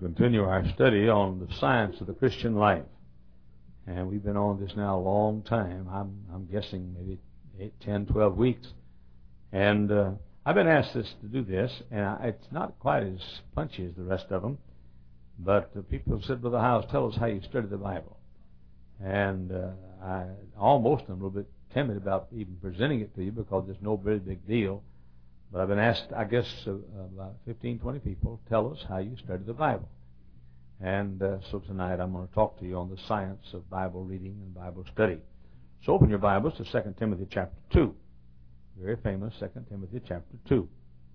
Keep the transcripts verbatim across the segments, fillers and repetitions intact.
continue our study on the science of the Christian life. And we've been on this now a long time. I'm, I'm guessing maybe eight, ten, twelve weeks. And uh, I've been asked this to do this, and I, it's not quite as punchy as the rest of them. But uh, people have said, Brother Howes, tell us how you study the Bible. And uh, I almost am a little bit timid about even presenting it to you because it's no very big deal. But I've been asked, I guess, uh, about fifteen, twenty people, tell us how you study the Bible. And uh, so tonight I'm going to talk to you on the science of Bible reading and Bible study. So open your Bibles to Second Timothy chapter two. Very famous Second Timothy chapter two.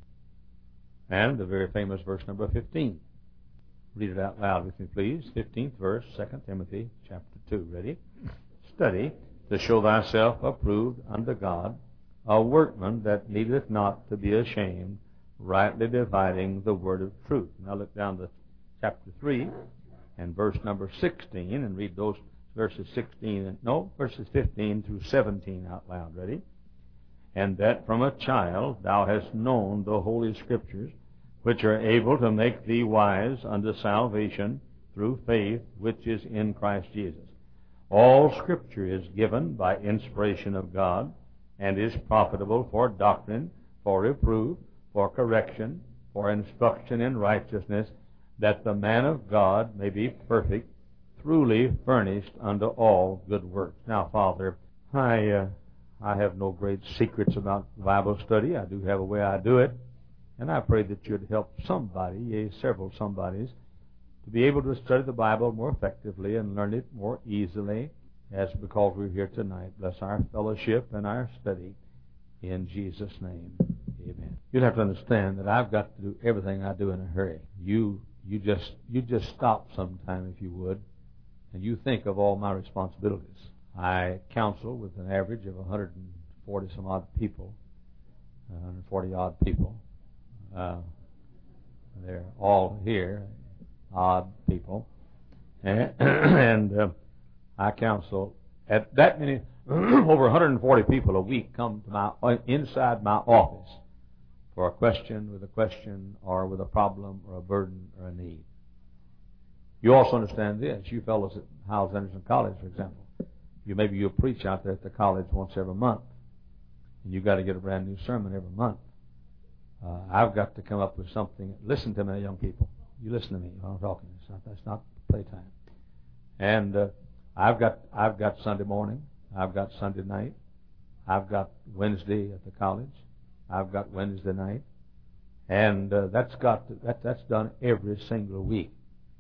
And the very famous verse number fifteen. Read it out loud with me, please. fifteenth verse, Second Timothy chapter two. Ready? Study to show thyself approved unto God, a workman that needeth not to be ashamed, rightly dividing the word of truth. Now look down to chapter three and verse number sixteen and read those verses sixteen and no, verses fifteen through seventeen out loud. Ready? And that from a child thou hast known the holy scriptures, which are able to make thee wise unto salvation through faith which is in Christ Jesus. All Scripture is given by inspiration of God, and is profitable for doctrine, for reproof, for correction, for instruction in righteousness, that the man of God may be perfect, truly furnished unto all good works. Now, Father, I uh, I have no great secrets about Bible study. I do have a way I do it. And I pray that you'd help somebody, yea, several somebodies, to be able to study the Bible more effectively and learn it more easily, as because we're here tonight. Bless our fellowship and our study in Jesus' name. Amen. You'd have to understand that I've got to do everything I do in a hurry. You you just you just stop sometime if you would, and you think of all my responsibilities. I counsel with an average of one hundred forty some odd people, one hundred forty odd people. Uh, they're all here, odd people, and, and uh, I counsel at that many, over one hundred forty people a week come to my inside my office for a question, with a question, or with a problem, or a burden, or a need. You also understand this. You fellows at Howes Anderson College, for example, you maybe you'll preach out there at the college once every month, and you've got to get a brand new sermon every month. Uh, I've got to come up with something. Listen to me, young people. You listen to me while I'm talking. It's not, that's not playtime. And uh, I've got I've got Sunday morning. I've got Sunday night. I've got Wednesday at the college. I've got Wednesday night, and uh, that's got to, that that's done every single week.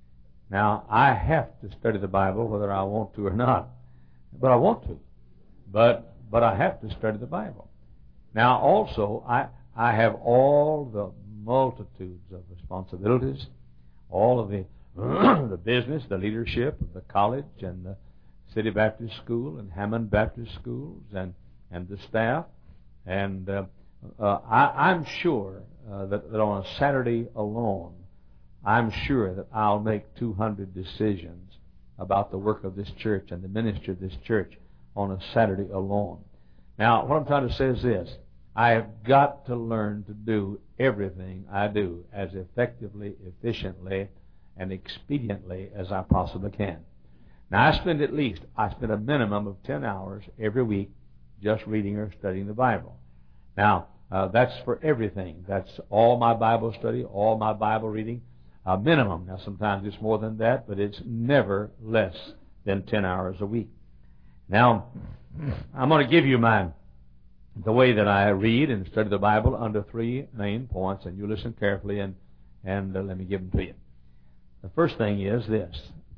Now I have to study the Bible whether I want to or not, but I want to. But but I have to study the Bible. Now also I. I have all the multitudes of responsibilities, all of the the business, the leadership of the college and the City Baptist School and Hammond Baptist Schools and, and the staff. And uh, uh, I, I'm sure uh, that, that on a Saturday alone, I'm sure that I'll make two hundred decisions about the work of this church and the ministry of this church on a Saturday alone. Now, what I'm trying to say is this. I have got to learn to do everything I do as effectively, efficiently, and expediently as I possibly can. Now, I spend at least, I spend a minimum of ten hours every week just reading or studying the Bible. Now, uh, that's for everything. That's all my Bible study, all my Bible reading, a minimum. Now, sometimes it's more than that, but it's never less than ten hours a week. Now, I'm going to give you my the way that I read and study the Bible under three main points, and you listen carefully, and, and uh, let me give them to you. The first thing is this.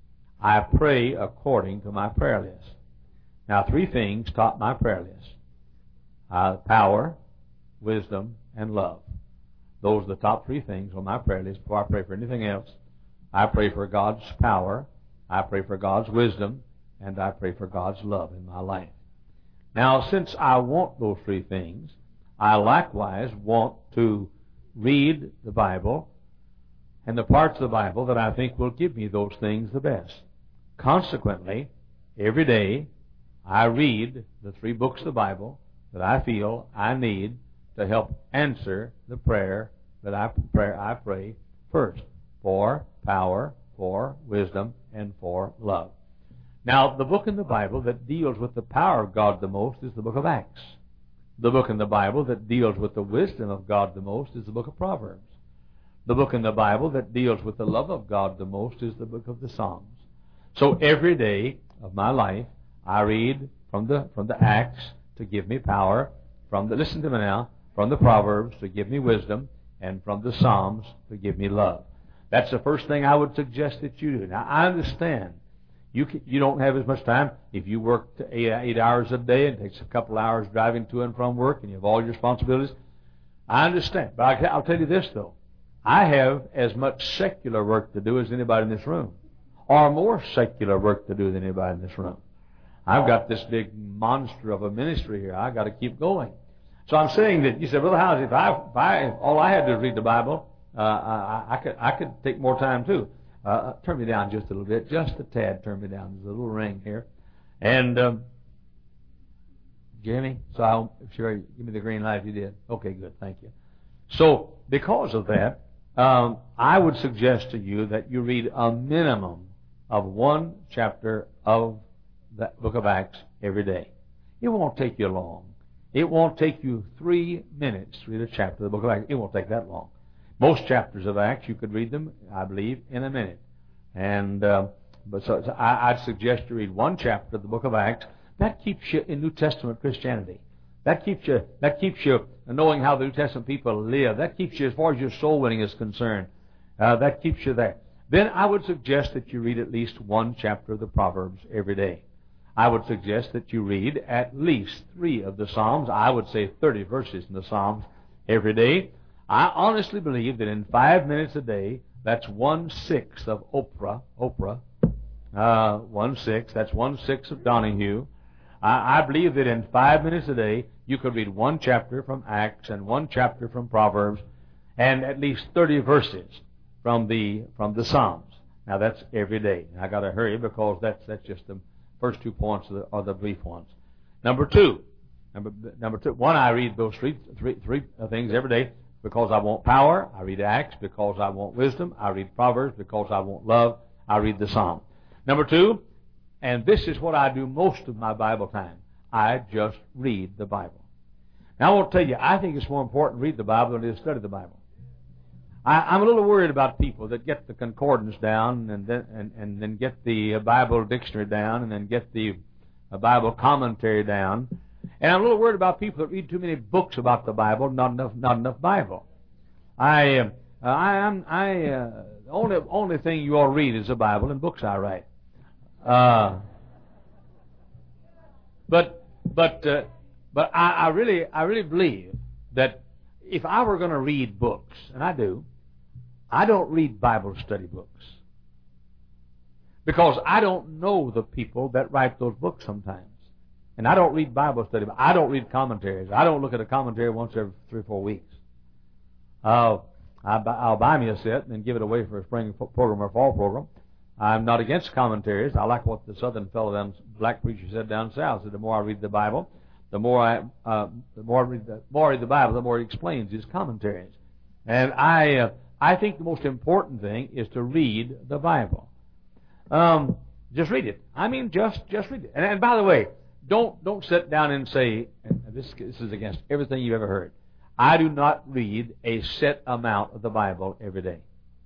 I pray according to my prayer list. Now, three things top my prayer list. Uh, power, wisdom, and love. Those are the top three things on my prayer list before I pray for anything else. I pray for God's power, I pray for God's wisdom, and I pray for God's love in my life. Now, since I want those three things, I likewise want to read the Bible and the parts of the Bible that I think will give me those things the best. Consequently, every day I read the three books of the Bible that I feel I need to help answer the prayer that I pray, I pray first for power, for wisdom, and for love. Now, the book in the Bible that deals with the power of God the most is the book of Acts. The book in the Bible that deals with the wisdom of God the most is the book of Proverbs. The book in the Bible that deals with the love of God the most is the book of the Psalms. So every day of my life, I read from the from the Acts to give me power, from the, listen to me now, from the Proverbs to give me wisdom, and from the Psalms to give me love. That's the first thing I would suggest that you do. Now, I understand you can, you don't have as much time. If you work eight, eight hours a day and it takes a couple hours driving to and from work and you have all your responsibilities, I understand. But I, I'll tell you this, though. I have as much secular work to do as anybody in this room, or more secular work to do than anybody in this room. I've got this big monster of a ministry here. I've got to keep going. So I'm saying that, you said, Brother Howes, if I, if I, if all I had to do is read the Bible, uh, I, I could I could take more time too. Uh, turn me down just a little bit, just a tad. Turn me down. There's a little ring here, and um, Jimmy. So I'll sure give me the green light if you did. Okay, good. Thank you. So because of that, um, I would suggest to you that you read a minimum of one chapter of the book of Acts every day. It won't take you long. It won't take you three minutes to read a chapter of the book of Acts. It won't take that long. Most chapters of Acts, you could read them, I believe, in a minute. And uh, but so, so I, I'd suggest you read one chapter of the book of Acts. That keeps you in New Testament Christianity. That keeps you. That keeps you knowing how the New Testament people live. That keeps you as far as your soul winning is concerned. Uh, that keeps you there. Then I would suggest that you read at least one chapter of the Proverbs every day. I would suggest that you read at least three of the Psalms. I would say thirty verses in the Psalms every day. I honestly believe that in five minutes a day, that's one-sixth of Oprah, Oprah, uh, one-sixth, that's one-sixth of Donahue. I, I believe that in five minutes a day, you could read one chapter from Acts and one chapter from Proverbs and at least thirty verses from the from the Psalms. Now, that's every day. I got to hurry because that's that's just the first two points are the, are the brief ones. Number two, number number two, one, I read those three three three things every day. Because I want power, I read Acts. Because I want wisdom, I read Proverbs. Because I want love, I read the Psalm. Number two, and this is what I do most of my Bible time, I just read the Bible. Now I want to tell you, I think it's more important to read the Bible than it is to study the Bible. I, I'm a little worried about people that get the concordance down and then, and, and then get the Bible dictionary down and then get the Bible commentary down. And I'm a little worried about people that read too many books about the Bible, not enough, not enough Bible. I, uh, I am, I, uh, only, only thing you all read is the Bible and books I write. Uh, but, but, uh, but I, I really, I really believe that if I were going to read books, and I do, I don't read Bible study books because I don't know the people that write those books sometimes. And I don't read Bible study. I don't read commentaries. I don't look at a commentary once every three or four weeks. Uh, I'll buy me a set and then give it away for a spring program or fall program. I'm not against commentaries. I like what the southern fellow, down, black preacher, said down south. Said the more I read the Bible, the more I, uh, the more I read the more I read the Bible, the more he explains his commentaries. And I, uh, I think the most important thing is to read the Bible. Um, just read it. I mean, just just read it. And, and by the way. Don't don't sit down and say, and this, this is against everything you've ever heard, I do not read a set amount of the Bible every day.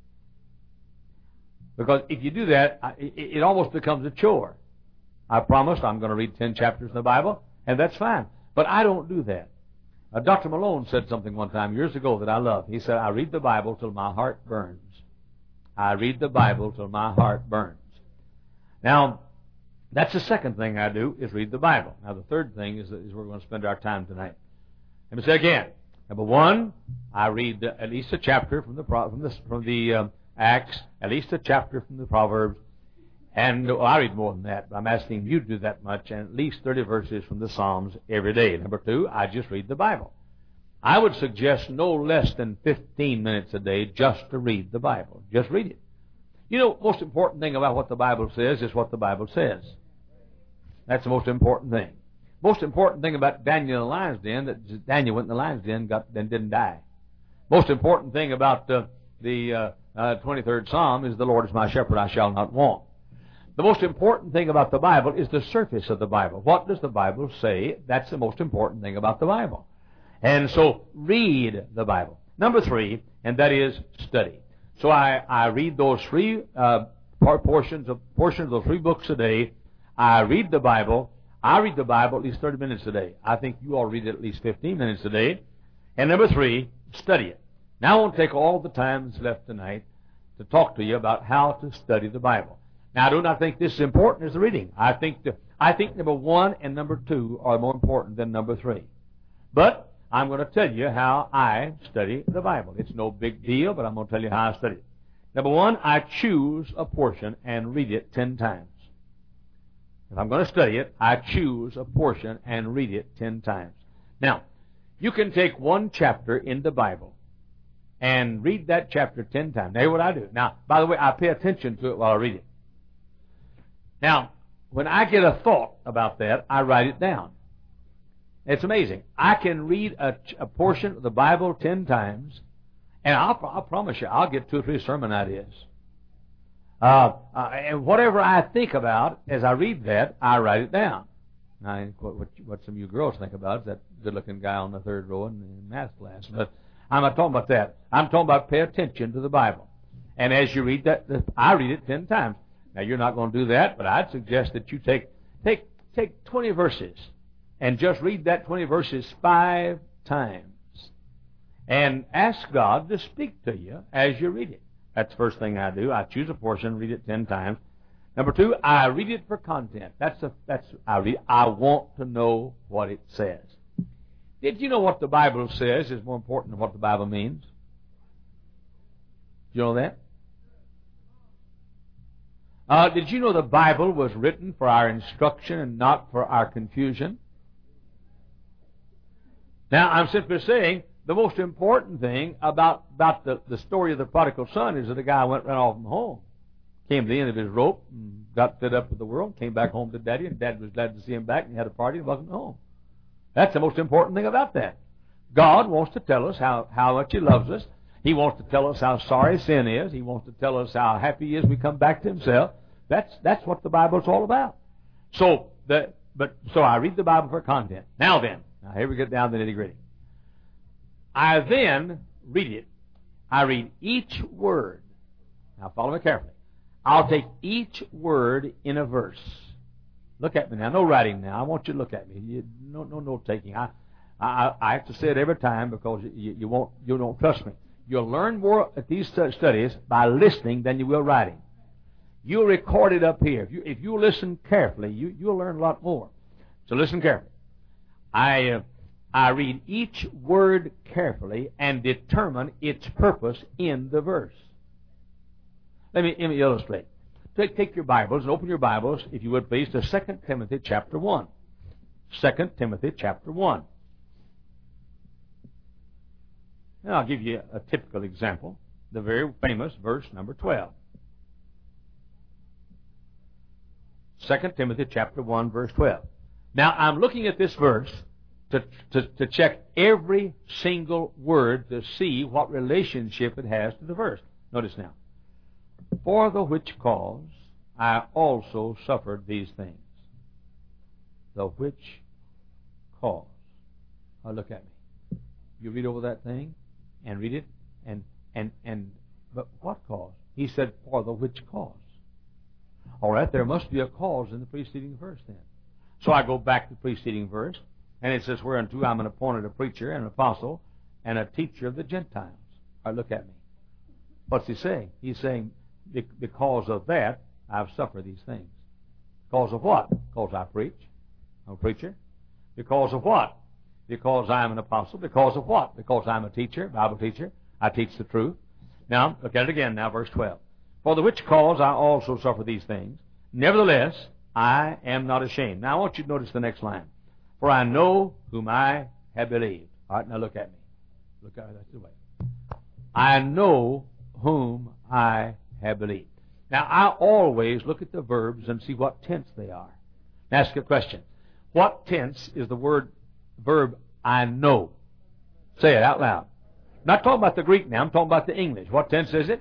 Because if you do that, it, it almost becomes a chore. I promised I'm going to read ten chapters in the Bible, and that's fine. But I don't do that. Uh, Doctor Malone said something one time years ago that I love. He said, I read the Bible till my heart burns. I read the Bible till my heart burns. Now, that's the second thing I do, is read the Bible. Now, the third thing is, is where we're going to spend our time tonight. Let me say again. Number one, I read at least a chapter from the from the, from the um, Acts, at least a chapter from the Proverbs, and well, I read more than that, but I'm asking you to do that much, and at least thirty verses from the Psalms every day. Number two, I just read the Bible. I would suggest no less than fifteen minutes a day just to read the Bible. Just read it. You know, most important thing about what the Bible says is what the Bible says. That's the most important thing. Most important thing about Daniel in the lion's den, that Daniel went in the lion's den, got then didn't die. Most important thing about uh, the uh, uh, twenty-third Psalm is, the Lord is my shepherd, I shall not want. The most important thing about the Bible is the surface of the Bible. What does the Bible say? That's the most important thing about the Bible. And so, read the Bible. Number three, and that is study. So I, I read those three uh, portions of portions of those three books a day. I read the Bible. I read the Bible at least thirty minutes a day. I think you all read it at least fifteen minutes a day. And number three, study it. Now I won't take all the time that's left tonight to talk to you about how to study the Bible. Now I do not think this is important as the reading. I think the, I think number one and number two are more important than number three. But I'm going to tell you how I study the Bible. It's no big deal, but I'm going to tell you how I study it. Number one, I choose a portion and read it ten times. If I'm going to study it, I choose a portion and read it ten times. Now, you can take one chapter in the Bible and read that chapter ten times. Now, here's what I do. Now, by the way, I pay attention to it while I read it. Now, when I get a thought about that, I write it down. It's amazing. I can read a, a portion of the Bible ten times, and I'll, I'll promise you, I'll get two or three sermon ideas. Uh, uh, and whatever I think about as I read that, I write it down. Now, what, what, what some of you girls think about is that good-looking guy on the third row in, in math class. But I'm not talking about that. I'm talking about pay attention to the Bible. And as you read that, I read it ten times. Now, you're not going to do that, but I'd suggest that you take take take twenty verses and just read that twenty verses five times. And ask God to speak to you as you read it. That's the first thing I do. I choose a portion, read it ten times. Number two, I read it for content. That's a, that's I read. I want to know what it says. Did you know what the Bible says is more important than what the Bible means? You know that? Uh, did you know the Bible was written for our instruction and not for our confusion? Now, I'm simply saying the most important thing about, about the, the story of the prodigal son is that the guy went right off from home. Came to the end of his rope, and got fed up with the world, came back home to Daddy, and Dad was glad to see him back, and he had a party and welcomed him home. That's the most important thing about that. God wants to tell us how, how much He loves us. He wants to tell us how sorry sin is. He wants to tell us how happy He is we come back to Himself. That's that's what the Bible's all about. So the but so I read the Bible for content. Now then, now here we get down to the nitty gritty. I then read it. I read each word. Now follow me carefully. I'll take each word in a verse. Look at me now. No writing now. I want you to look at me. You, no, no note taking. I, I, I have to say it every time because you, you won't, you don't trust me. You'll learn more at these studies by listening than you will writing. You'll record it up here. If you, if you listen carefully, you, you'll learn a lot more. So listen carefully. I, uh, I read each word carefully and determine its purpose in the verse. Let me, let me illustrate. Take, take your Bibles and open your Bibles, if you would please, to Second Timothy chapter one. Second Timothy chapter one. Now I'll give you a typical example. The very famous verse number twelve. Second Timothy chapter one, verse twelve. Now I'm looking at this verse to, to, to check every single word to see what relationship it has to the verse. Notice now. For the which cause I also suffered these things. The which cause. Now look at me. You read over that thing and read it and and and but what cause? He said, for the which cause. All right, there must be a cause in the preceding verse then. So I go back to the preceding verse, and it says, whereunto I'm an appointed a preacher and an apostle and a teacher of the Gentiles. All right, look at me. What's he saying? He's saying, because of that, I've suffered these things. Because of what? Because I preach. I'm a preacher. Because of what? Because I'm an apostle. Because of what? Because I'm a teacher, Bible teacher. I teach the truth. Now, look at it again now, verse twelve. For the which cause I also suffer these things. Nevertheless, I am not ashamed. Now, I want you to notice the next line. For I know whom I have believed. All right, now look at me. Look at it. That's the way. I know whom I have believed. Now, I always look at the verbs and see what tense they are. Ask a question. What tense is the word verb I know? Say it out loud. I'm not talking about the Greek now. I'm talking about the English. What tense is it?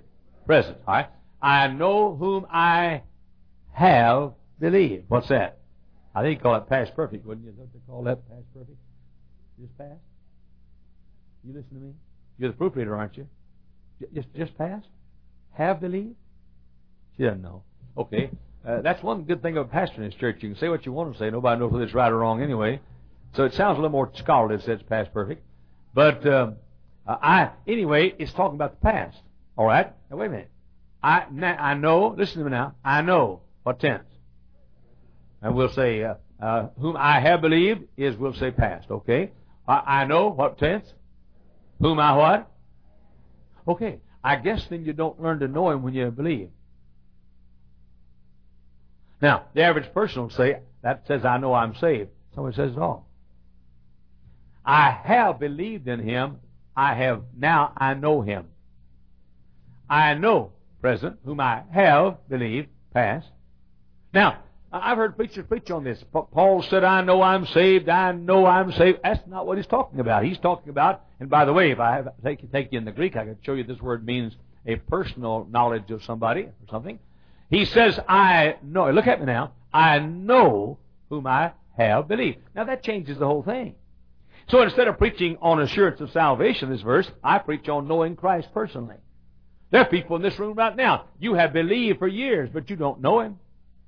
Present. All right. I know whom I have believed. What's that? I think you call it past perfect, wouldn't you? Don't they call that past perfect? Just past? You listen to me? You're the proofreader, aren't you? Just just past? Have believed? She doesn't know. Okay. Uh, that's one good thing of a pastor in his church. You can say what you want to say. Nobody knows whether it's right or wrong anyway. So it sounds a little more scholarly if it says past perfect. But um, uh, I anyway, it's talking about the past. All right? Now, wait a minute. I, now, I know, listen to me now. I know. What tense? And we'll say, uh, uh, whom I have believed is, we'll say past. Okay? I, I know. What tense? Whom I what? Okay. I guess then you don't learn to know Him when you believe. Now, the average person will say, that says, I know I'm saved. Somebody says it all. I have believed in Him. I have, now I know Him. I know, present, whom I have believed, past. Now, I've heard preachers preach on this. Paul said, I know I'm saved. I know I'm saved. That's not what he's talking about. He's talking about, and by the way, if I have, take, take you in the Greek, I could show you this word means a personal knowledge of somebody or something. He says, I know. Look at me now. I know whom I have believed. Now that changes the whole thing. So instead of preaching on assurance of salvation, this verse, I preach on knowing Christ personally. There are people in this room right now. You have believed for years, but you don't know Him.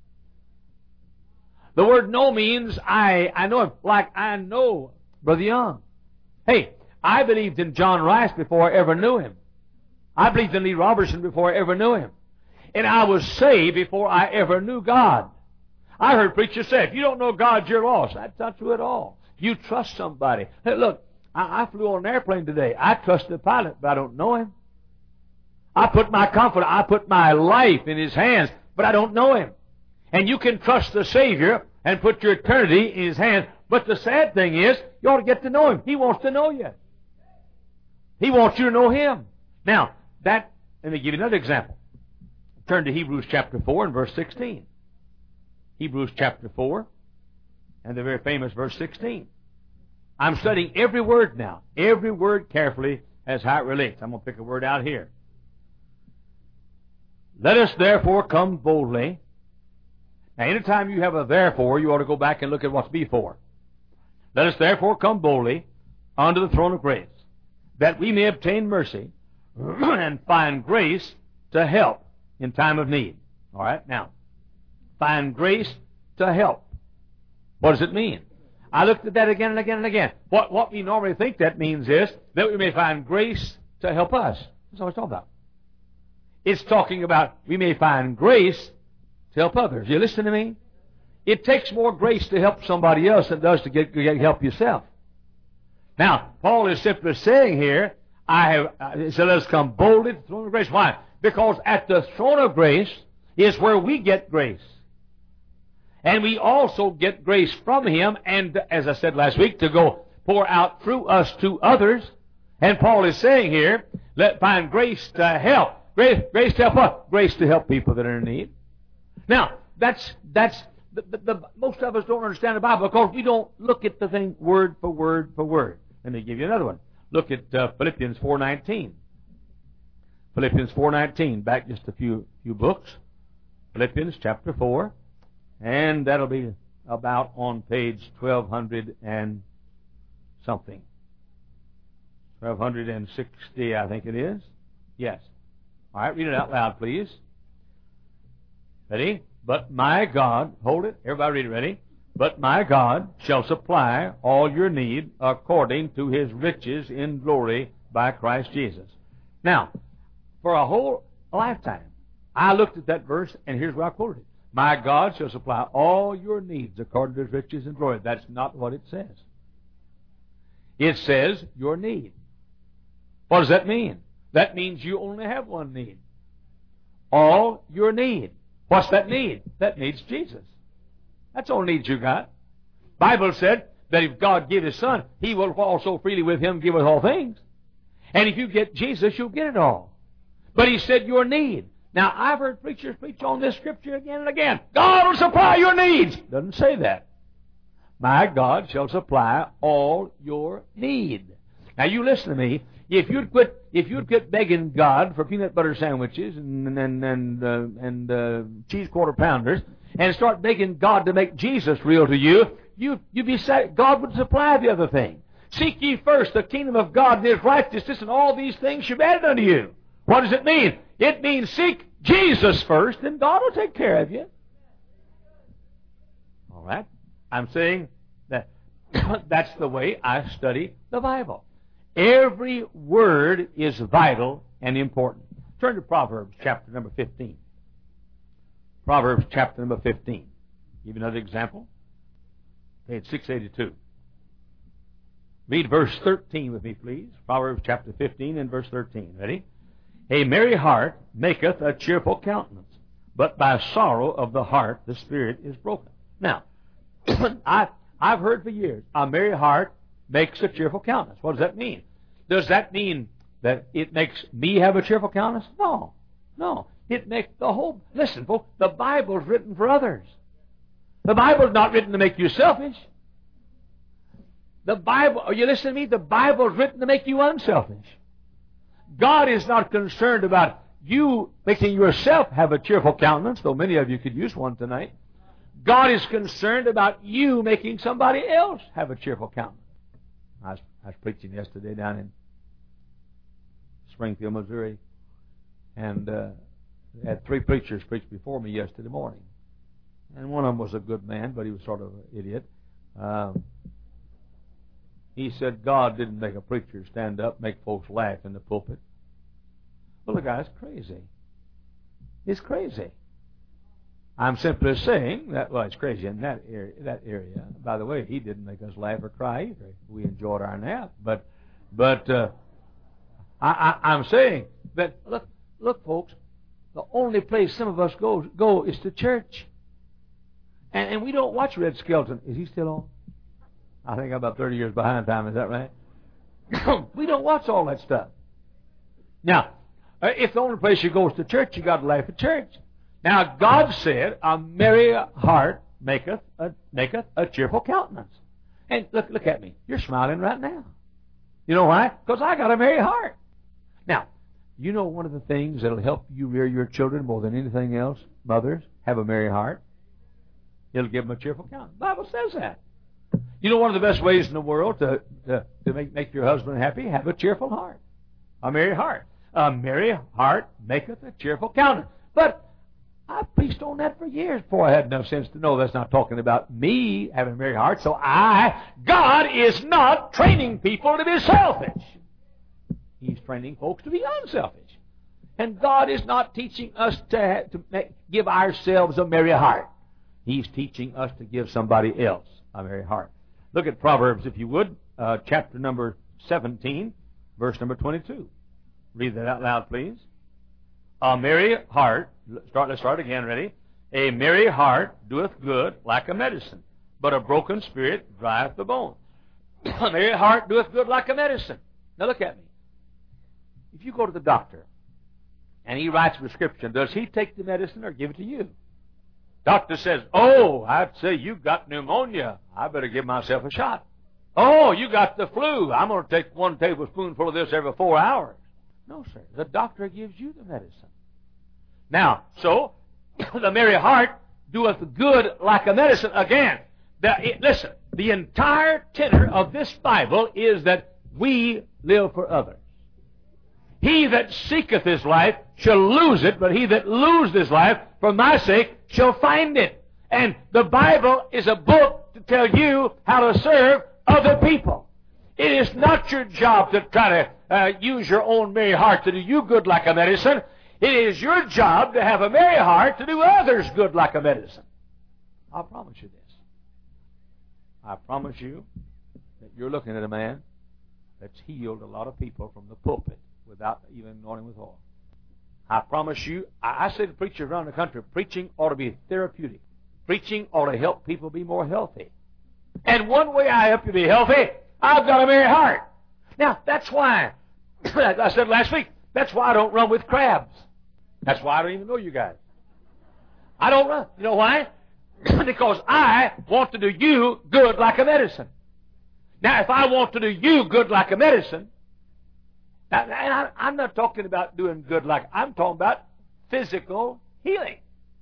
The word know means I, I know Him. Like I know Brother Young. Hey, I believed in John Rice before I ever knew him. I believed in Lee Robertson before I ever knew him. And I was saved before I ever knew God. I heard preachers say, if you don't know God, you're lost. That's not true at all. You trust somebody. Hey, look, I, I flew on an airplane today. I trust the pilot, but I don't know him. I put my confidence, I put my life in His hands, but I don't know Him. And you can trust the Savior and put your eternity in His hands. But the sad thing is, you ought to get to know Him. He wants to know you. He wants you to know Him. Now, that, let me give you another example. Turn to Hebrews chapter four and verse sixteen. Hebrews chapter four and the very famous verse sixteen. I'm studying every word now. Every word carefully as how it relates. I'm going to pick a word out here. Let us therefore come boldly. Now, anytime you have a therefore, you ought to go back and look at what's before. Let us therefore come boldly unto the throne of grace, that we may obtain mercy and find grace to help in time of need. All right? Now, find grace to help. What does it mean? I looked at that again and again and again. What, what we normally think that means is that we may find grace to help us. That's what it's talking about. It's talking about we may find grace to help others. You listen to me? It takes more grace to help somebody else than it does to get, get help yourself. Now, Paul is simply saying here, I have, uh, so let us come boldly to the throne of grace. Why? Because at the throne of grace is where we get grace. And we also get grace from Him, and as I said last week, to go pour out through us to others. And Paul is saying here, let find grace to help. Grace, grace to help what? Grace to help people that are in need. Now, that's, that's, the, the, the, most of us don't understand the Bible because we don't look at the thing word for word for word. Let me give you another one. Look at uh, Philippians four nineteen. Philippians four nineteen, back just a few few books. Philippians chapter four, and that'll be about on page twelve hundred and something. twelve sixty, I think it is. Yes. All right, read it out loud, please. Ready? But my God, hold it. Everybody read it. Ready? But my God shall supply all your need according to His riches in glory by Christ Jesus. Now, for a whole lifetime, I looked at that verse, and here's where I quoted it. My God shall supply all your needs according to His riches in glory. That's not what it says. It says your need. What does that mean? That means you only have one need. All your need. What's that need? That needs Jesus. That's all needs you got. Bible said that if God give His Son, He will also freely with Him give us all things. And if you get Jesus, you'll get it all. But He said your need. Now, I've heard preachers preach on this scripture again and again. God will supply your needs. Doesn't say that. My God shall supply all your need. Now, you listen to me. If you'd quit, if you'd quit begging God for peanut butter sandwiches and and and uh, and uh, cheese quarter pounders and start begging God to make Jesus real to you, you you'd be sad. God would supply the other thing. Seek ye first the kingdom of God and His righteousness, and all these things shall be added unto you. What does it mean? It means seek Jesus first, and God will take care of you. All right? I'm saying that that's the way I study the Bible. Every word is vital and important. Turn to Proverbs chapter number fifteen. Proverbs chapter number fifteen. Give you another example. Page six eighty-two. Read verse thirteen with me, please. Proverbs chapter fifteen and verse thirteen. Ready? A merry heart maketh a cheerful countenance, but by sorrow of the heart the spirit is broken. Now, I, I've heard for years, a merry heart makes a cheerful countenance. What does that mean? Does that mean that it makes me have a cheerful countenance? No. No. It makes the whole... Listen, folks, the Bible is written for others. The Bible is not written to make you selfish. The Bible... Are you listening to me? The Bible is written to make you unselfish. God is not concerned about you making yourself have a cheerful countenance, though many of you could use one tonight. God is concerned about you making somebody else have a cheerful countenance. I was, I was preaching yesterday down in Springfield, Missouri, and uh, had three preachers preach before me yesterday morning. And one of them was a good man, but he was sort of an idiot. Um, he said God didn't make a preacher stand up, make folks laugh in the pulpit. Well, the guy's crazy. He's crazy. I'm simply saying that, well, it's crazy in that area, that area. By the way, he didn't make us laugh or cry either. We enjoyed our nap. But but uh, I, I, I'm saying that, look, look, folks, the only place some of us go, go is to church. And, and we don't watch Red Skelton. Is he still on? I think I'm about thirty years behind time. Is that right? We don't watch all that stuff. Now, if the only place you go is to church, you got to laugh at church. Now, God said, a merry heart maketh a, maketh a cheerful countenance. And look, look at me. You're smiling right now. You know why? Because I got a merry heart. Now, you know one of the things that will help you rear your children more than anything else, mothers, have a merry heart. It'll give them a cheerful countenance. The Bible says that. You know one of the best ways in the world to, to, to make, make your husband happy? Have a cheerful heart. A merry heart. A merry heart maketh a cheerful countenance. But I've preached on that for years before I had enough sense to know that's not talking about me having a merry heart. So I, God is not training people to be selfish. He's training folks to be unselfish. And God is not teaching us to, to make, give ourselves a merry heart. He's teaching us to give somebody else a merry heart. Look at Proverbs, if you would, uh, chapter number seventeen, verse number twenty-two. Read that out loud, please. A merry heart, start, let's start again, ready? A merry heart doeth good like a medicine, but a broken spirit drieth the bone. A merry heart doeth good like a medicine. Now look at me. If you go to the doctor and he writes a prescription, does he take the medicine or give it to you? Doctor says, oh, I'd say you've got pneumonia. I better give myself a shot. Oh, you got the flu. I'm going to take one tablespoonful of this every four hours. No, sir. The doctor gives you the medicine. Now, so, the merry heart doeth good like a medicine. Again, the, it, listen, the entire tenor of this Bible is that we live for others. He that seeketh his life shall lose it, but he that loseth his life for my sake shall find it. And the Bible is a book to tell you how to serve other people. It is not your job to try to uh, use your own merry heart to do you good like a medicine. It is your job to have a merry heart to do others good like a medicine. I promise you this. I promise you that you're looking at a man that's healed a lot of people from the pulpit without even anointing with oil. I promise you, I, I say to preachers around the country, preaching ought to be therapeutic. Preaching ought to help people be more healthy. And one way I help you be healthy, I've got a merry heart. Now, that's why, I said last week, that's why I don't run with crabs. That's why I don't even know you guys. I don't run. You know why? Because I want to do you good like a medicine. Now, if I want to do you good like a medicine, Now, and I, I'm not talking about doing good like, I'm talking about physical healing.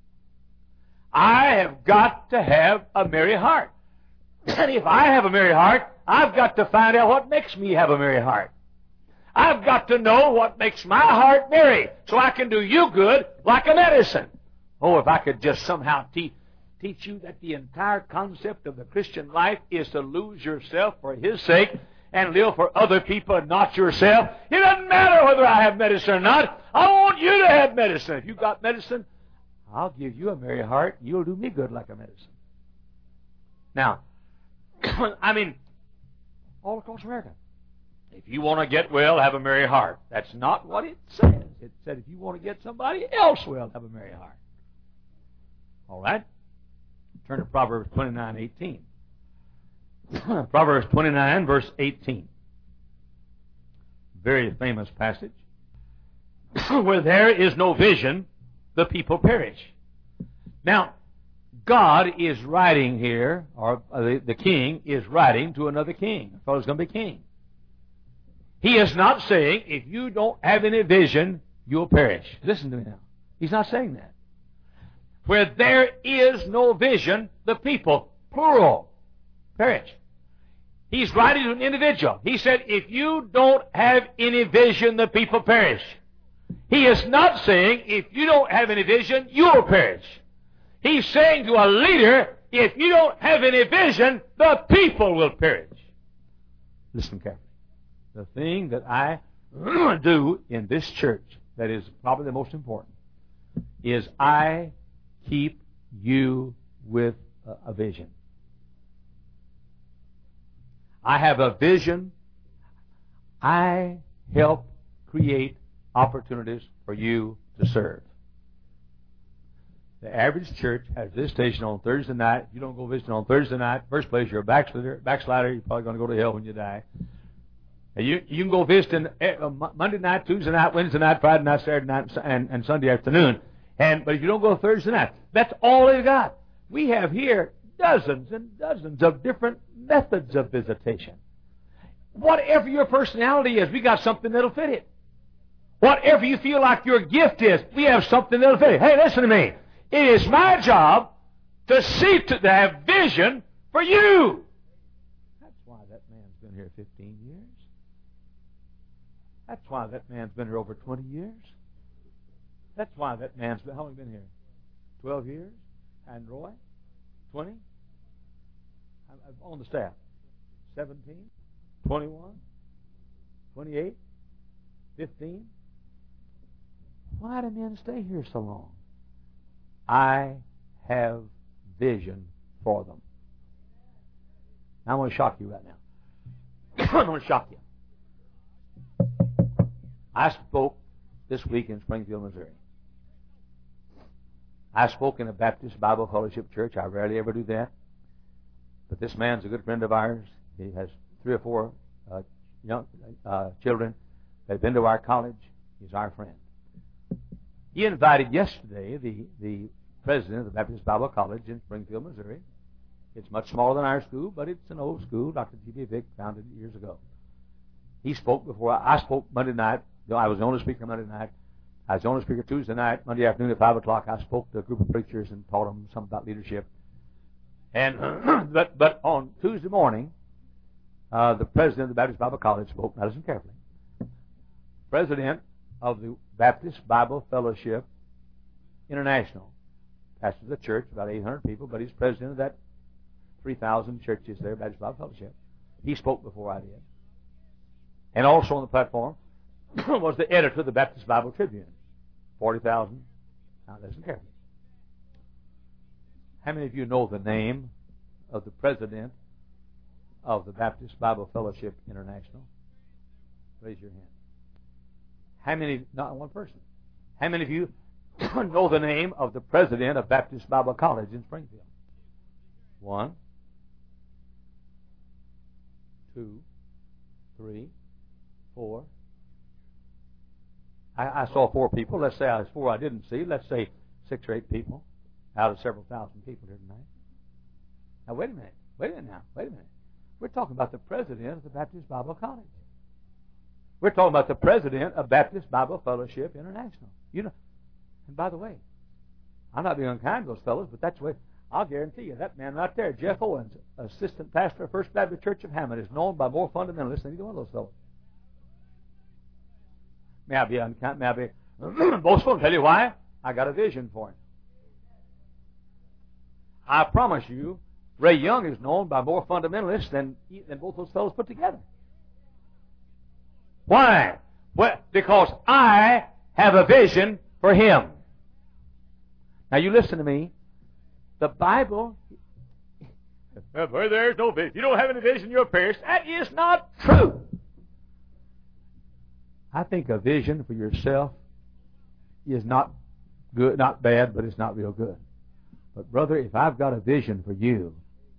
I have got to have a merry heart. And if I have a merry heart, I've got to find out what makes me have a merry heart. I've got to know what makes my heart merry so I can do you good like a medicine. Oh, if I could just somehow te- teach you that the entire concept of the Christian life is to lose yourself for His sake and live for other people and not yourself. It doesn't matter whether I have medicine or not. I want you to have medicine. If you've got medicine, I'll give you a merry heart. You'll do me good like a medicine. Now, I mean, all across America. If you want to get well, have a merry heart. That's not what it says. It said if you want to get somebody else well, have a merry heart. All right? Turn to Proverbs twenty-nine eighteen. Proverbs twenty-nine, verse eighteen. Very famous passage. Where there is no vision, the people perish. Now, God is writing here, or the, the king is writing to another king. The fellow's going to be king. He is not saying, if you don't have any vision, you'll perish. Listen to me now. He's not saying that. Where there is no vision, the people, plural, perish. He's writing to an individual. He said, if you don't have any vision, the people perish. He is not saying, if you don't have any vision, you'll perish. He's saying to a leader, if you don't have any vision, the people will perish. Listen carefully. The thing that I do in this church that is probably the most important is I keep you with a, a vision. I have a vision. I help create opportunities for you to serve. The average church has this station on Thursday night. If you don't go visit on Thursday night, first place, you're a backslider. Backslider, you're probably going to go to hell when you die. And you, you can go visiting uh, Monday night, Tuesday night, Wednesday night, Friday night, Saturday night, and, and Sunday afternoon. And But if you don't go Thursday night, that's all they've got. We have here dozens and dozens of different methods of visitation. Whatever your personality is, we got something that'll fit it. Whatever you feel like your gift is, we have something that'll fit it. Hey, listen to me. It is my job to see to, to have vision for you. That's why that man's been here fifteen years. That's why that man's been here over twenty years. That's why that man's been, how long been here? twelve years? And Roy? twenty? I'm, I'm on the staff. seventeen? twenty-one? twenty-eight? fifteen? Why do men stay here so long? I have vision for them. Now I'm going to shock you right now. I'm going to shock you. I spoke this week in Springfield, Missouri. I spoke in a Baptist Bible Fellowship church. I rarely ever do that. But this man's a good friend of ours. He has three or four uh, young uh, children that have been to our college. He's our friend. He invited yesterday the, the president of the Baptist Bible College in Springfield, Missouri. It's much smaller than our school, but it's an old school. Doctor T B Vick founded it years ago. He spoke before I, I spoke Monday night. I was the only speaker Monday night. I was the only speaker Tuesday night. Monday afternoon at five o'clock, I spoke to a group of preachers and taught them something about leadership. And but but on Tuesday morning, uh, the president of the Baptist Bible College spoke. Now listen carefully. President of the Baptist Bible Fellowship International, pastor of the church, about eight hundred people, but he's president of that three thousand churches there, Baptist Bible Fellowship. He spoke before I did. And also on the platform was the editor of the Baptist Bible Tribune, forty thousand. Now listen carefully. How many of you know the name of the president of the Baptist Bible Fellowship International? Raise your hand. How many, not one person, how many of you know the name of the president of Baptist Bible College in Springfield? One, two, three, four. I, I saw four people. Let's say I was four I didn't see. Let's say six or eight people out of several thousand people here tonight. Now, wait a minute. Wait a minute now. Wait a minute. We're talking about the president of the Baptist Bible College. We're talking about the president of Baptist Bible Fellowship International. You know, and by the way, I'm not being unkind to those fellows, but that's the way. I'll guarantee you, that man right there, Jeff Owens, assistant pastor of First Baptist Church of Hammond, is known by more fundamentalists than either one of those fellows. May I be unkind? May I be boastful? And tell you why? I got a vision for him. I promise you, Ray Young is known by more fundamentalists than, than both those fellows put together. Why? Well, because I have a vision for him. Now you listen to me. The Bible, where there's no vision, you don't have any vision, you're perished. That is not true. I think a vision for yourself is not good, not bad, but it's not real good. But brother, if I've got a vision for you,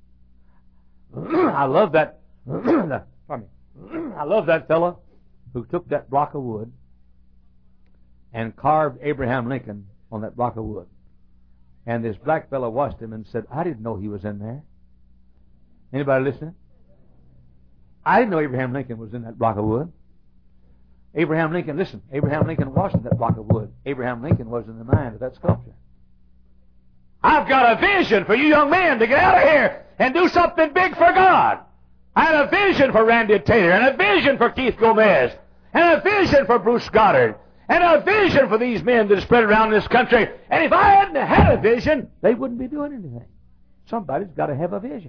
I love that. Pardon me. I love that fellow who took that block of wood and carved Abraham Lincoln on that block of wood. And this black fellow watched him and said, I didn't know he was in there. Anybody listening? I didn't know Abraham Lincoln was in that block of wood. Abraham Lincoln, listen, Abraham Lincoln wasn't that block of wood. Abraham Lincoln was in the mind of that sculpture. I've got a vision for you young men to get out of here and do something big for God. I had a vision for Randy Taylor, and a vision for Keith Gomez, and a vision for Bruce Goddard, and a vision for these men that are spread around this country. And if I hadn't had a vision, they wouldn't be doing anything. Somebody's got to have a vision.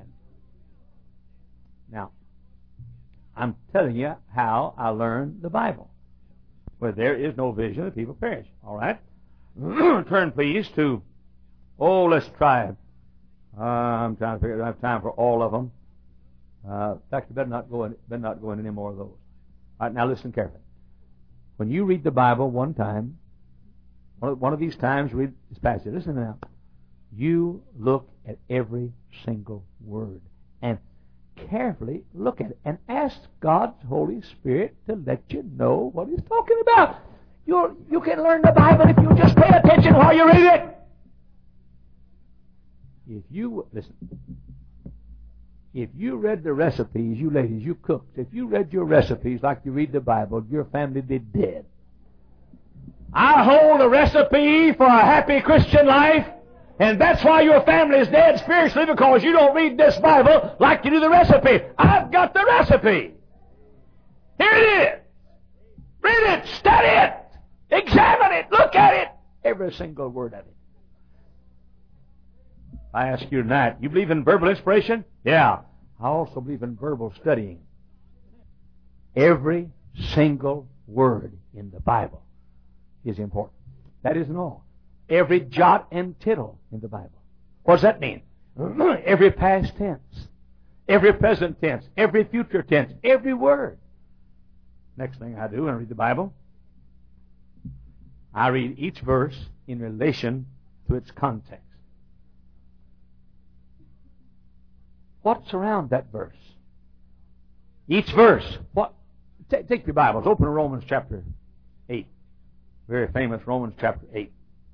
Now, I'm telling you how I learned the Bible. Where there is no vision, the people perish. All right? Turn, please, to, oh, let's try it. Uh, I'm trying to figure out, I don't have time for all of them. Uh, in fact, you better not go in, better not go in any more of those. All right, now listen carefully. When you read the Bible one time, one of these times, read this passage. Listen now. You look at every single word and carefully look at it and ask God's Holy Spirit to let you know what He's talking about. You're, you can learn the Bible if you just pay attention while you read it. If you, listen, if you read the recipes, you ladies, you cooked, if you read your recipes like you read the Bible, your family would be dead. I hold a recipe for a happy Christian life, and that's why your family is dead spiritually, because you don't read this Bible like you do the recipe. I've got the recipe. Here it is. Read it, study it, examine it, look at it, every single word of it. I ask you tonight, you believe in verbal inspiration? Yeah. I also believe in verbal studying. Every single word in the Bible is important. That isn't all. Every jot and tittle in the Bible. What does that mean? Every past tense, every present tense, every future tense, every word. Next thing I do when I read the Bible, I read each verse in relation to its context. What's around that verse? Each verse. What? T- take your Bibles. Open to Romans chapter eight. Very famous Romans chapter eight.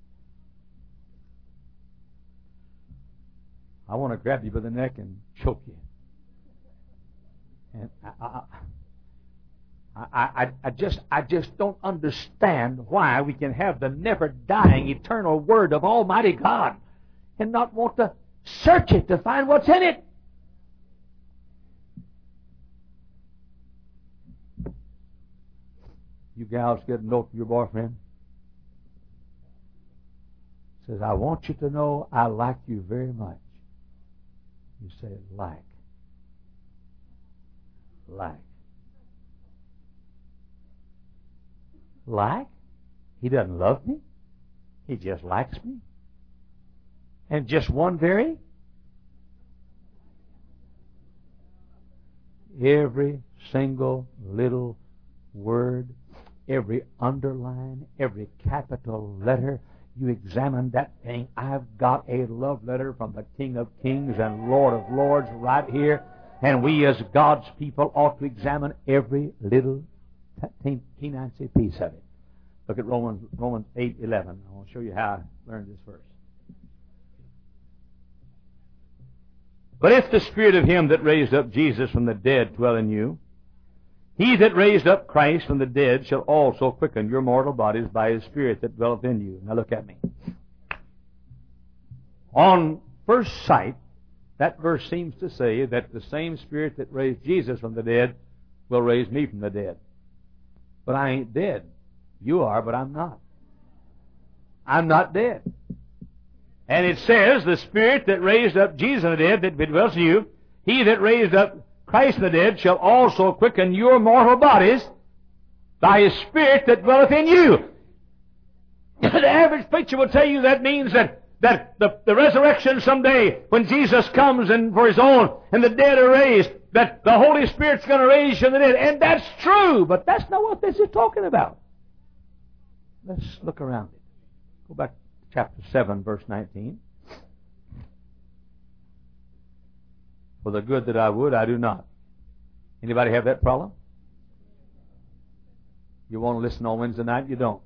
I want to grab you by the neck and choke you. And I, I, I, I just, I just don't understand why we can have the never-dying, eternal Word of Almighty God and not want to search it to find what's in it. You gals get a note from your boyfriend. Says, I want you to know I like you very much. You say, like. Like. Like? He doesn't love me. He just likes me. And just one very? Every single little word, every underline, every capital letter, you examine that thing. I've got a love letter from the King of Kings and Lord of Lords right here. And we as God's people ought to examine every little teeny piece of it. Look at Romans Romans eight eleven. I want to show you how I learned this verse. But if the Spirit of Him that raised up Jesus from the dead dwell in you, He that raised up Christ from the dead shall also quicken your mortal bodies by His Spirit that dwelleth in you. Now look at me. On first sight, that verse seems to say that the same Spirit that raised Jesus from the dead will raise me from the dead. But I ain't dead. You are, but I'm not. I'm not dead. And it says, the Spirit that raised up Jesus from the dead that dwells in you, He that raised up Christ from the dead shall also quicken your mortal bodies by His Spirit that dwelleth in you. The average preacher will tell you that means that that the, the resurrection someday, when Jesus comes and for His own, and the dead are raised, that the Holy Spirit's going to raise you from the dead. And that's true, but that's not what this is talking about. Let's look around it. Go back to chapter seven, verse nineteen. For the good that I would, I do not. Anybody have that problem? You want to listen on Wednesday night? You don't.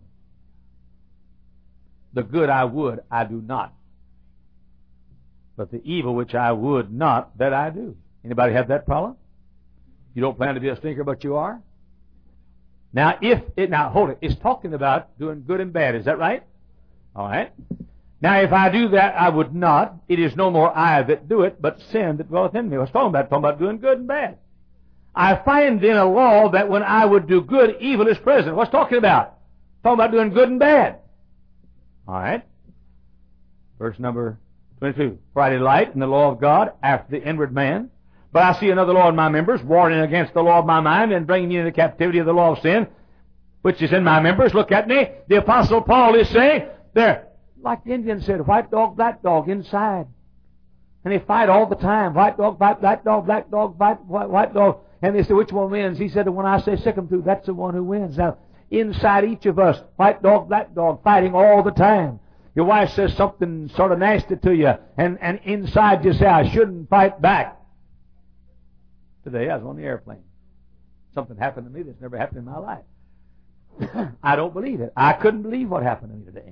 The good I would, I do not. But the evil which I would not, that I do. Anybody have that problem? You don't plan to be a stinker, but you are? Now, if it, now hold it, it's talking about doing good and bad, is that right? All right. Now, if I do that, I would not. It is no more I that do it, but sin that dwelleth in me. What's talking about? Talking about doing good and bad. I find in a law that when I would do good, evil is present. What's talking about? Talking about doing good and bad. All right. Verse number twenty-two. For I delight in the law of God after the inward man. But I see another law in my members, warring against the law of my mind and bringing me into the captivity of the law of sin, which is in my members. Look at me. The Apostle Paul is saying, there, like the Indian said, white dog, black dog inside. And they fight all the time. White dog, fight, black dog, black dog, fight, white, white dog. And they said, which one wins? He said, when I say sick 'em to, that's the one who wins. Now, inside each of us, white dog, black dog, fighting all the time. Your wife says something sort of nasty to you, and, and inside you say, I shouldn't fight back. Today I was on the airplane. Something happened to me that's never happened in my life. I don't believe it. I couldn't believe what happened to me today.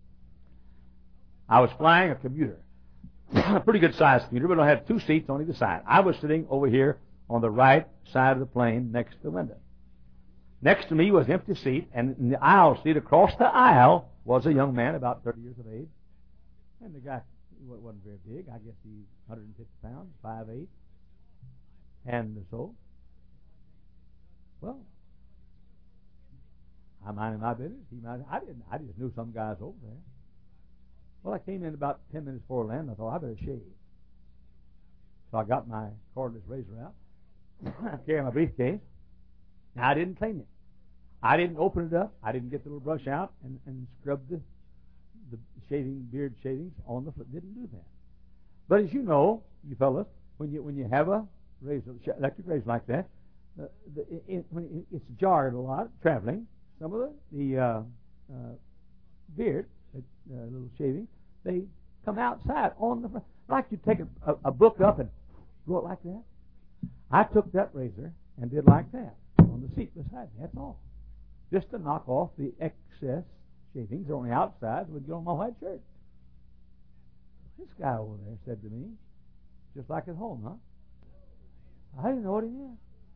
I was flying a commuter. A pretty good sized commuter, but I had two seats on either side. I was sitting over here on the right side of the plane next to the window. Next to me was an empty seat, and in the aisle seat across the aisle was a young man about thirty years of age. And the guy wasn't very big. I guess he's one hundred fifty pounds, five eight. And so, well, I minded my business. He minded, I didn't. I just knew some guys over there. Well, I came in about ten minutes before land. I thought, I better shave. So I got my cordless razor out. I carried my briefcase. Now, I didn't clean it. I didn't open it up. I didn't get the little brush out and, and scrub the, the shaving, beard shavings on the foot. Didn't do that. But as you know, you fellas, when you when you have a razor, electric razor like that, uh, the, it, when it, it's jarred a lot traveling. Some of the, the uh, uh, beard, uh, little shaving, they come outside on the front. Like you take a, a, a book up and go it like that. I took that razor and did like that on the seat beside me. That's all. Just to knock off the excess shavings on the outside that would get on my white shirt. This guy over there said to me, just like at home, huh? I didn't know what he meant.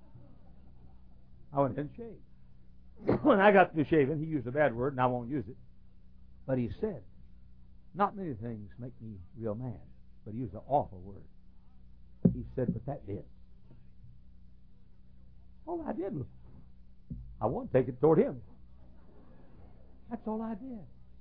I went in and shaved. When I got through shaving, he used a bad word, and I won't use it. But he said, not many things make me real mad, but he used an awful word. He said, but that did. All I did was, I wanted to take it toward him. That's all I did.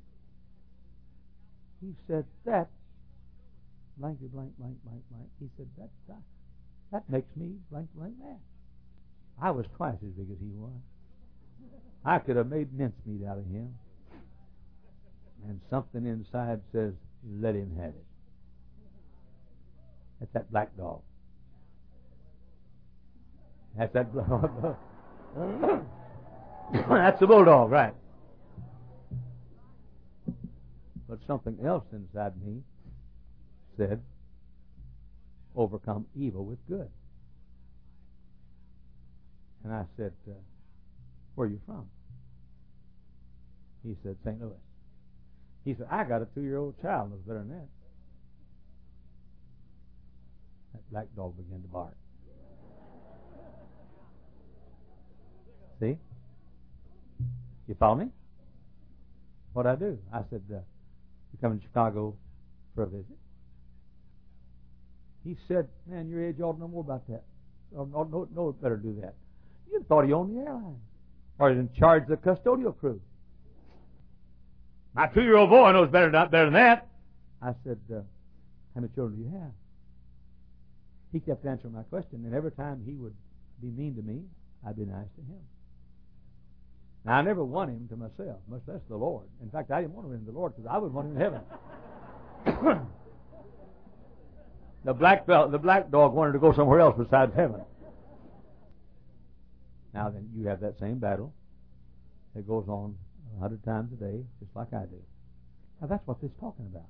He said, that, blankety blank, blank, blank, blank. He said, that, that, that makes me blank, blank mad. I was twice as big as he was. I could have made mincemeat out of him. And something inside says, let him have it. That's that black dog. That's that bulldog. That's the bulldog, right. But something else inside me said, overcome evil with good. And I said, uh, where are you from? He said, Saint Louis. He said, I got a two-year-old child that's better than that. That black dog began to bark. See? You follow me? What'd I do? I said, uh, you coming to Chicago for a visit? He said, man, your age ought to know more about that. Ought to know, know better to do that. You thought he owned the airline. Or he's in charge of the custodial crew. My two-year-old boy knows better, not better than that. I said, uh, how many children do you have? He kept answering my question, and every time he would be mean to me, I'd be nice to him. Now, I never won him to myself, much less the Lord. In fact, I didn't want him in the Lord because I would want him in heaven. the black belt, the black dog wanted to go somewhere else besides heaven. Now then, you have that same battle that goes on a hundred times a day, just like I do. Now that's what this is talking about.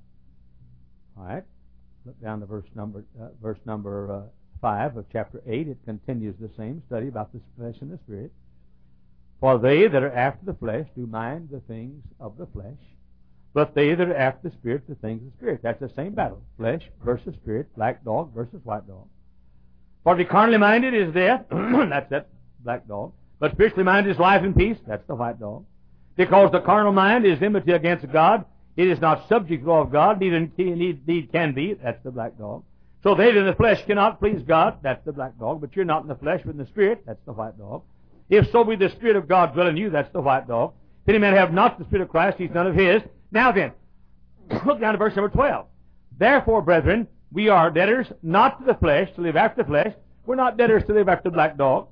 All right, look down to verse number uh, verse number uh, five of chapter eight. It continues the same study about the flesh and the spirit. For they that are after the flesh do mind the things of the flesh, but they that are after the spirit the things of the spirit. That's the same battle: flesh versus spirit, black dog versus white dog. For to be carnally minded is death. That's that black dog. But spiritually minded is life and peace. That's the white dog. Because the carnal mind is enmity against God. It is not subject to the law of God, neither need, need can be. That's the black dog. So they that in the flesh cannot please God. That's the black dog. But you're not in the flesh, but in the spirit. That's the white dog. If so be the Spirit of God dwell in you, that's the white dog. If any man have not the Spirit of Christ, he's none of his. Now then, look down to verse number twelve. Therefore, brethren, we are debtors not to the flesh, to live after the flesh. We're not debtors to live after the black dog.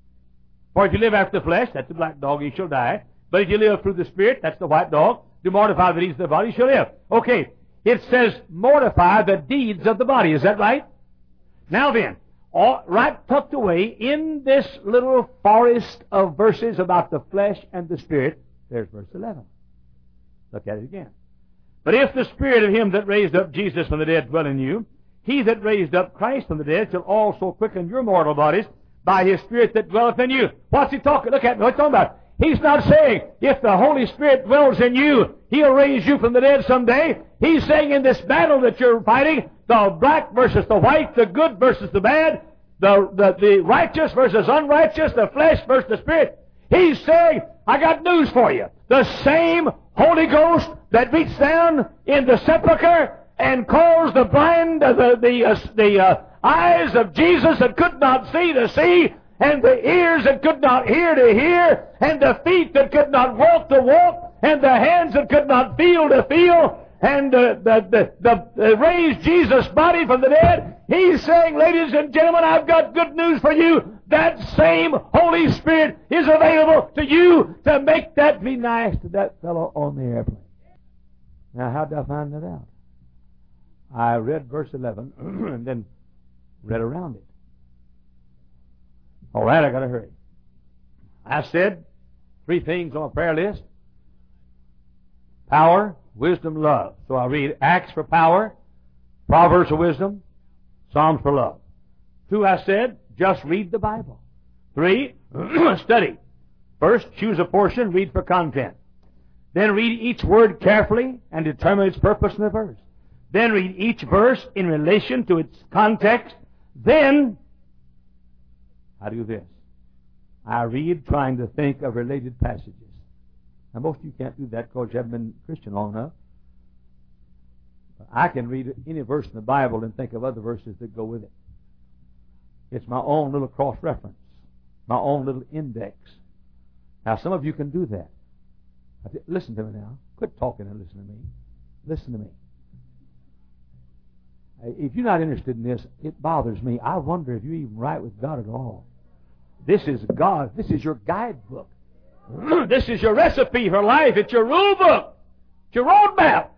For if you live after the flesh, that's the black dog, you shall die. But if you live through the Spirit, that's the white dog. Do mortify the deeds of the body, you shall live. Okay, it says mortify the deeds of the body. Is that right? Now then, all, right tucked away in this little forest of verses about the flesh and the Spirit, there's verse eleven. Look at it again. But if the Spirit of him that raised up Jesus from the dead dwell in you, he that raised up Christ from the dead shall also quicken your mortal bodies by his Spirit that dwelleth in you. What's he talking? Look at me. What's he talking about? He's not saying if the Holy Spirit dwells in you, he'll raise you from the dead someday. He's saying in this battle that you're fighting, the black versus the white, the good versus the bad, the, the, the righteous versus unrighteous, the flesh versus the Spirit. He's saying, I got news for you. The same Holy Ghost that reached down in the sepulchre and caused the blind, uh, the, the, uh, the uh, eyes of Jesus that could not see to see, and the ears that could not hear to hear, and the feet that could not walk to walk, and the hands that could not feel to feel, and uh, the, the, the, the raised Jesus' body from the dead. He's saying, ladies and gentlemen, I've got good news for you. That same Holy Spirit is available to you to make that be nice to that fellow on the airplane. Now, how did I find that out? I read verse eleven and then read around it. All right, I got to hurry. I said three things on a prayer list: power, wisdom, love. So I read Acts for power, Proverbs for wisdom, Psalms for love. Two, I said, just read the Bible. Three, study. First, choose a portion, read for content. Then read each word carefully and determine its purpose in the verse. Then read each verse in relation to its context. Then I do this. I read trying to think of related passages. Now, most of you can't do that because you haven't been Christian long enough. I can read any verse in the Bible and think of other verses that go with it. It's my own little cross-reference, my own little index. Now, some of you can do that. Listen to me now. Quit talking and listen to me. Listen to me. If you're not interested in this, it bothers me. I wonder if you're even right with God at all. This is God. This is your guidebook. This is your recipe for life. It's your rule book. It's your roadmap.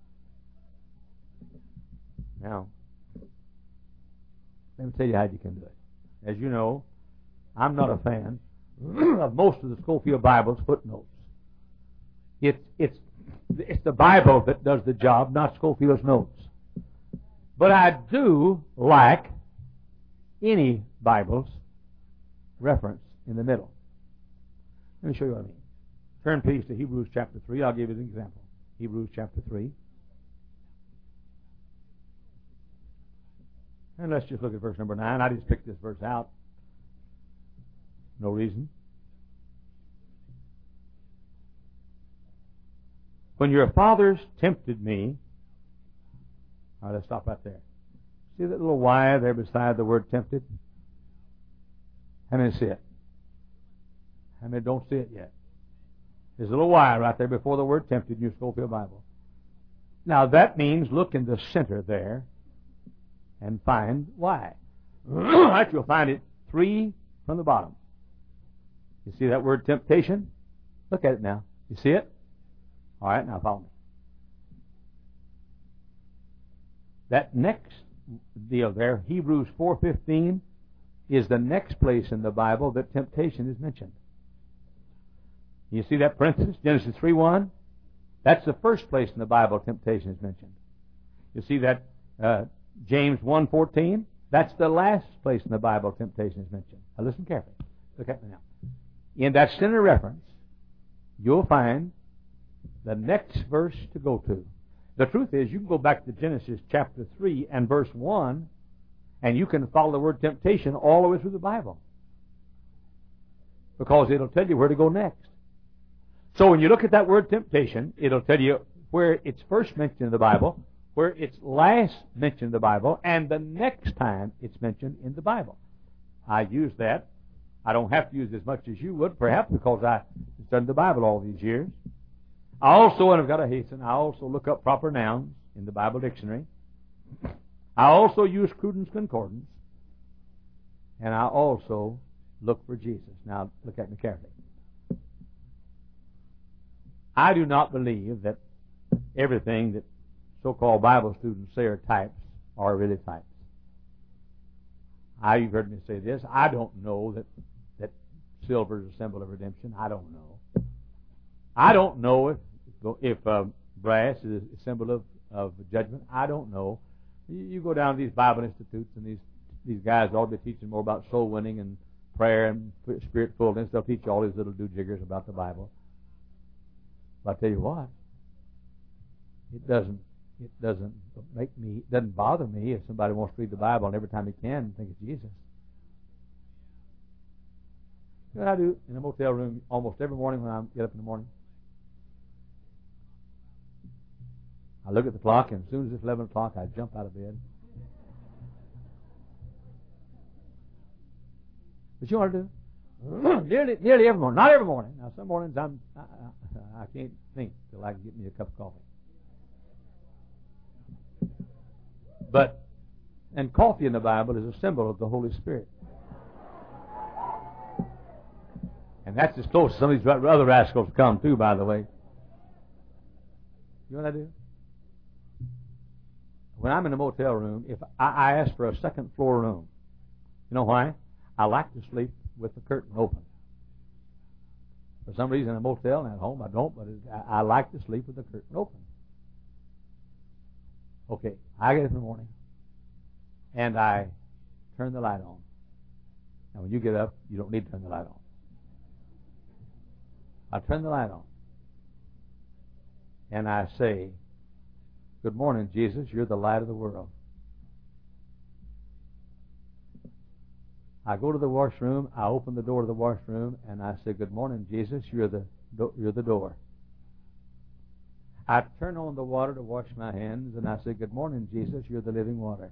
Now, let me tell you how you can do it. As you know, I'm not a fan of most of the Scofield Bible's footnotes. It's, it's, it's the Bible that does the job, not Scofield's notes. But I do like any Bible's reference in the middle. Let me show you what I mean. Turn please to Hebrews chapter three. I'll give you an example. Hebrews chapter three. And let's just look at verse number nine. I just picked this verse out. No reason. When your fathers tempted me. All right, let's stop right there. See that little Y there beside the word tempted? How many see it? How many don't see it yet? There's a little Y right there before the word tempted in your Scofield Bible. Now that means look in the center there and find Y. Right, you'll find it three from the bottom. You see that word temptation? Look at it now. You see it? All right, now follow me. That next deal there, Hebrews four fifteen, is the next place in the Bible that temptation is mentioned. You see that parenthesis, Genesis three one? That's the first place in the Bible temptation is mentioned. You see that uh, James one fourteen? That's the last place in the Bible temptation is mentioned. Now listen carefully. Look at me now. In that center reference, you'll find the next verse to go to. The truth is, you can go back to Genesis chapter three and verse one, and you can follow the word temptation all the way through the Bible. Because it'll tell you where to go next. So when you look at that word temptation, it'll tell you where it's first mentioned in the Bible, where it's last mentioned in the Bible, and the next time it's mentioned in the Bible. I use that. I don't have to use it as much as you would, perhaps because I've studied the Bible all these years. I also, and I've got to hasten, I also look up proper nouns in the Bible dictionary. I also use Cruden's Concordance. And I also look for Jesus. Now, look at me carefully. I do not believe that everything that so-called Bible students say are types are really types. I, you've heard me say this. I don't know that, that silver is a symbol of redemption. I don't know. I don't know if if uh, brass is a symbol of, of judgment. I don't know. You, you go down to these Bible institutes, and these these guys ought to be teaching more about soul winning and prayer and spirit fullness. They'll teach you all these little do-jiggers about the Bible. But I tell you what, it doesn't it doesn't make me it doesn't bother me if somebody wants to read the Bible and every time he can think of Jesus. You know what I do in a motel room almost every morning when I get up in the morning? I look at the clock, and as soon as it's eleven o'clock, I jump out of bed. But you know what I do? nearly, nearly every morning. Not every morning. Now, some mornings I'm, I, I, I can't think till I can get me a cup of coffee. But, and coffee in the Bible is a symbol of the Holy Spirit. And that's as close as some of these other rascals come, too, by the way. You know what I do? When I'm in a motel room, if I, I ask for a second floor room, you know why? I like to sleep with the curtain open. For some reason, in a motel and at home, I don't, but it, I, I like to sleep with the curtain open. Okay, I get up in the morning, and I turn the light on. Now, when you get up, you don't need to turn the light on. I turn the light on, and I say, "Good morning, Jesus. You're the light of the world." I go to the washroom. I open the door to the washroom, and I say, "Good morning, Jesus. You're the do- you're the door." I turn on the water to wash my hands, and I say, "Good morning, Jesus. You're the living water."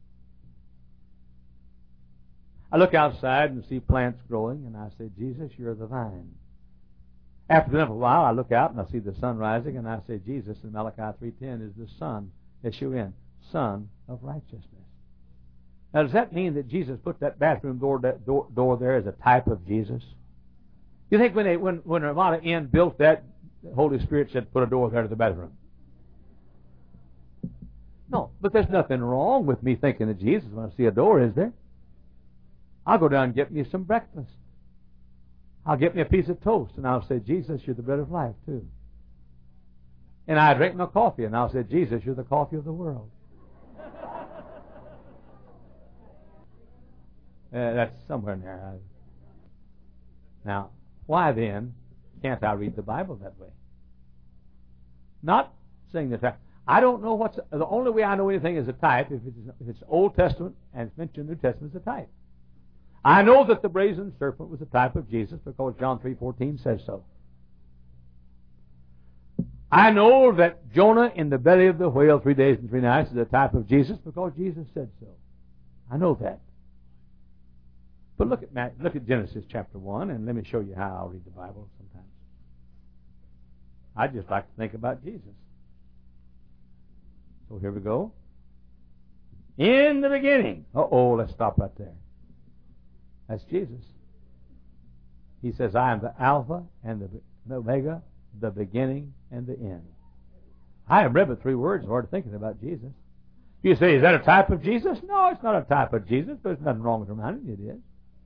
I look outside and see plants growing, and I say, "Jesus, you're the vine." After a while, I look out and I see the sun rising, and I say, Jesus in Malachi three ten is the Son, S U N, Son of Righteousness. Now, does that mean that Jesus put that bathroom door that door, door there as a type of Jesus? You think when they when when Ramada Inn built that, the Holy Spirit said, "Put a door there to the bathroom"? No, but there's nothing wrong with me thinking of Jesus when I see a door, is there? I'll go down and get me some breakfast. I'll get me a piece of toast, and I'll say, "Jesus, you're the bread of life, too." And I drink my coffee, and I'll say, "Jesus, you're the coffee of the world." uh, that's somewhere in there. I... Now, why then can't I read the Bible that way? Not saying that I don't know what's... The only way I know anything is a type, if it's, if it's Old Testament and it's mentioned in the New Testament, it's a type. I know that the brazen serpent was a type of Jesus because John three fourteen says so. I know that Jonah in the belly of the whale three days and three nights is a type of Jesus because Jesus said so. I know that. But look at Matt, look at Genesis chapter one, and let me show you how I'll read the Bible sometimes. I just like to think about Jesus. So here we go. In the beginning. Uh-oh, let's stop right there. That's Jesus. He says, I am the Alpha and the Omega, the beginning and the end. I have read the three words in order thinking about Jesus. You say, is that a type of Jesus? No, it's not a type of Jesus, but there's nothing wrong with reminding you it is.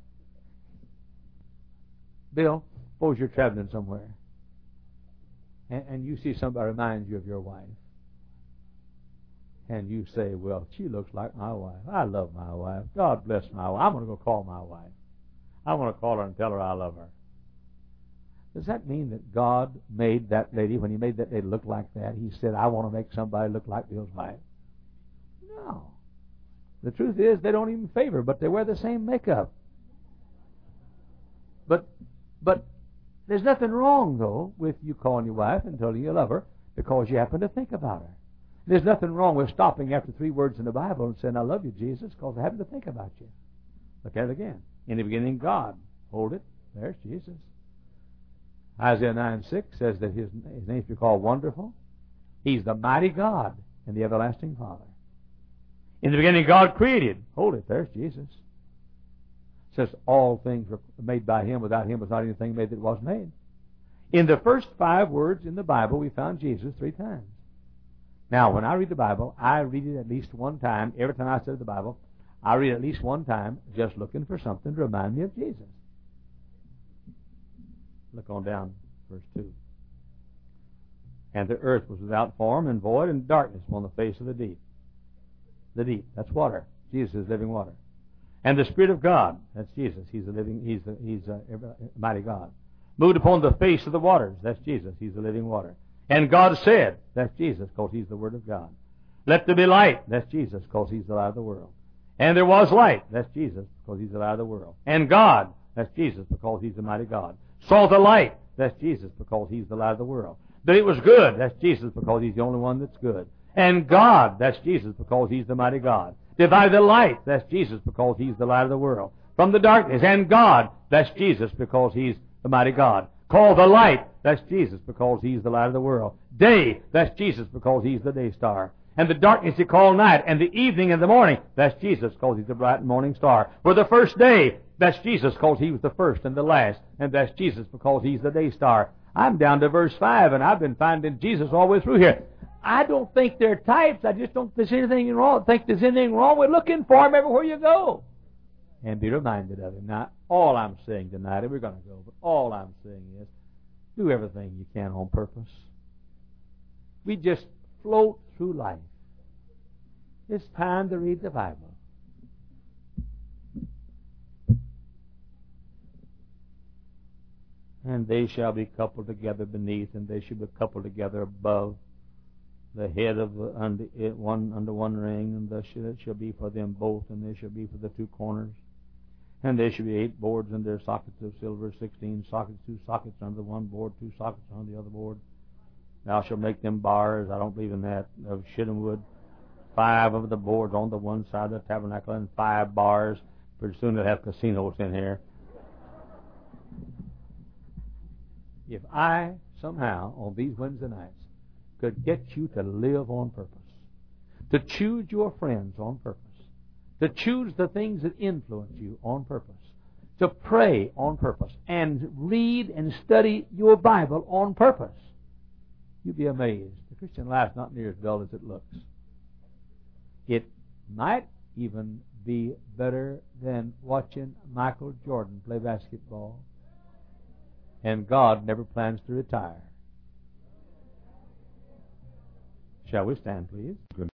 Bill, suppose you're traveling somewhere, and, and you see somebody reminds you of your wife. And you say, well, she looks like my wife. I love my wife. God bless my wife. I'm going to go call my wife. I want to call her and tell her I love her. Does that mean that God made that lady, when He made that lady look like that, He said, I want to make somebody look like Bill's wife? No. The truth is, they don't even favor, but they wear the same makeup. But, but there's nothing wrong, though, with you calling your wife and telling you love her because you happen to think about her. There's nothing wrong with stopping after three words in the Bible and saying, I love you, Jesus, because I happen to think about you. Look at it again. In the beginning, God. Hold it. There's Jesus. Isaiah nine six says that his, his name is called Wonderful. He's the mighty God and the everlasting Father. In the beginning, God created. Hold it. There's Jesus. It says all things were made by Him. Without Him was not anything made that was made. In the first five words in the Bible, we found Jesus three times. Now, when I read the Bible, I read it at least one time. Every time I study the Bible, I read it at least one time just looking for something to remind me of Jesus. Look on down, verse two. And the earth was without form and void, and darkness upon the face of the deep. The deep, that's water. Jesus is living water. And the Spirit of God, that's Jesus. He's the living, He's the He's a mighty God. Moved upon the face of the waters, that's Jesus. He's the living water. And God said, that's Jesus, because He's the Word of God. Let there be light, that's Jesus, because He's the light of the world. And there was light, that's Jesus, because He's the light of the world. And God, that's Jesus, because He's the mighty God. Saw the light, that's Jesus, because He's the light of the world. That it was good, that's Jesus, because He's the only one that's good. And God, that's Jesus, because He's the mighty God. Divide the light, that's Jesus, because He's the light of the world. From the darkness, and God, that's Jesus, because He's the mighty God. Call the light, that's Jesus, because He's the light of the world. Day, that's Jesus, because He's the day star. And the darkness He called night, and the evening and the morning, that's Jesus, because He's the bright morning star. For the first day, that's Jesus, because He was the first and the last, and that's Jesus, because He's the day star. I'm down to verse five, and I've been finding Jesus all the way through here. I don't think they're types. I just don't think there's anything wrong. think there's anything wrong with looking for Him everywhere you go. And be reminded of Him. Now, all I'm saying tonight, and we're going to go, but all I'm saying is, do everything you can on purpose. We just float through life. It's time to read the Bible. And they shall be coupled together beneath, and they shall be coupled together above the head of the, under it, one under one ring, and thus shall, it shall be for them both, and they shall be for the two corners. And there shall be eight boards, and their sockets of silver, sixteen sockets, two sockets under one board, two sockets on the other board. Thou shalt make them bars, I don't believe in that, of shittim wood. Five of the boards on the one side of the tabernacle, and five bars. Pretty soon they'll have casinos in here. If I somehow, on these Wednesday nights, could get you to live on purpose, to choose your friends on purpose, to choose the things that influence you on purpose, to pray on purpose, and read and study your Bible on purpose, you'd be amazed. The Christian life's not near as dull as it looks. It might even be better than watching Michael Jordan play basketball. And God never plans to retire. Shall we stand, please? Good.